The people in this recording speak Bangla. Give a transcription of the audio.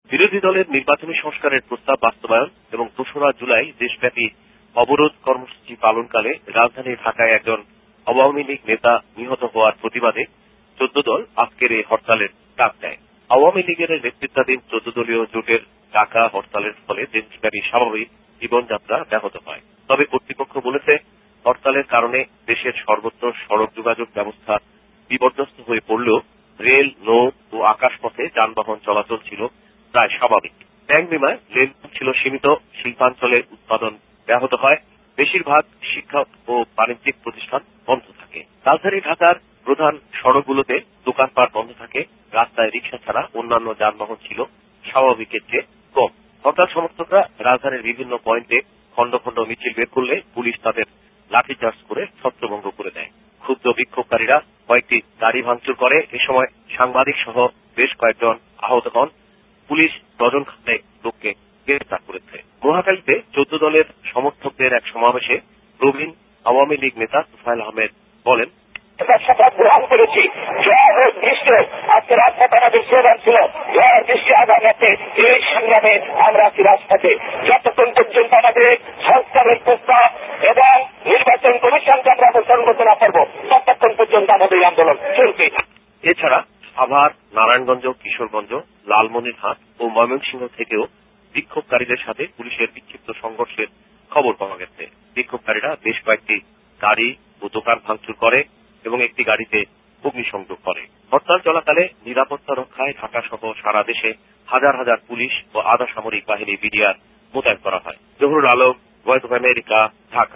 বিরোধী দলের নির্বাচনী সংস্কারের প্রস্তাব বাস্তবায়ন এবং ২রা জুলাই দেশব্যাপী অবরোধ কর্মসূচি পালনকালে রাজধানী ঢাকায় একজন আওয়ামী লীগ নেতা নিহত হওয়ার প্রতিবাদে ১৪ দল আজকের এই হরতালের ডাক দেয়। আওয়ামী লীগের নেতৃত্বাধীন ১৪ দলীয় জোটের ডাকা হরতালের ফলে দেশব্যাপী স্বাভাবিক জীবনযাত্রা ব্যাহত হয়। তবে কর্তৃপক্ষ বলেছে, হরতালের কারণে দেশের সর্বত্র সড়ক যোগাযোগ ব্যবস্থা বিপর্যস্ত হয়ে পড়লেও রেল, নৌ ও আকাশপথে যানবাহন চলাচল ছিল প্রায় স্বাভাবিক। ব্যাংক বিমায় লেনদেন ছিল সীমিত, শিল্পাঞ্চলে উৎপাদন ব্যাহত হয়, বেশিরভাগ শিক্ষা ও বাণিজ্যিক প্রতিষ্ঠান বন্ধ থাকে। রাজধানী ঢাকার প্রধান সড়কগুলোতে দোকানপাট বন্ধ থাকে, রাস্তায় রিকশা ছাড়া অন্যান্য যানবাহন ছিল স্বাভাবিকের চেয়ে কম। হরতাল সমর্থকরা রাজধানীর বিভিন্ন পয়েন্টে খন্ড খন্ড মিছিল বের করলে পুলিশ তাদের লাঠিচার্জ করে ছত্রভঙ্গ করে দেয়। ক্ষুব্ধ বিক্ষোভকারীরা কয়েকটি গাড়ি ভাঙচুর করে। এ সময় সাংবাদিক সহ বেশ কয়েকজন আহত হন। পুলিশ ডজন খানেক লোককে গ্রেফতার করেছে। মহাখালীতে ১৪ দলের সমর্থকদের এক সমাবেশে প্রবীণ আওয়ামী লীগ নেতা তোফায়েল আহমেদ বলেন, শপথ গ্রহণ করেছি, আজকে রাজপথ আমাদের স্লোগান ছিল, দৃষ্টি আদালতে এই সংগ্রামে আমরা আছি রাজপথে। যতক্ষণ পর্যন্ত আমাদের সংস্কারের প্রস্তাব এবং নির্বাচন কমিশনকে আমরা অনুসরণ করতে না পারবো, ততক্ষণ পর্যন্ত আমাদের আন্দোলন চলবে। এছাড়া সাভার, নারায়ণগঞ্জ, কিশোরগঞ্জ, লালমনিরহাট ও ময়মনসিংহ থেকেও বিক্ষোভকারীদের সাথে পুলিশের বিক্ষিপ্ত সংঘর্ষের খবর পাওয়া গেছে। বিক্ষোভকারীরা বেশ কয়েকটি গাড়ি ও দোকান ভাঙচুর করে এবং একটি গাড়িতে অগ্নিসংযোগ করে। হরতাল চলাকালে নিরাপত্তা রক্ষায় ঢাকা সহ সারা দেশে হাজার হাজার পুলিশ ও আধা সামরিক বাহিনী বিডিআর মোতায়েন করা হয়। Zahurul Alam, Voice of America, Dhaka.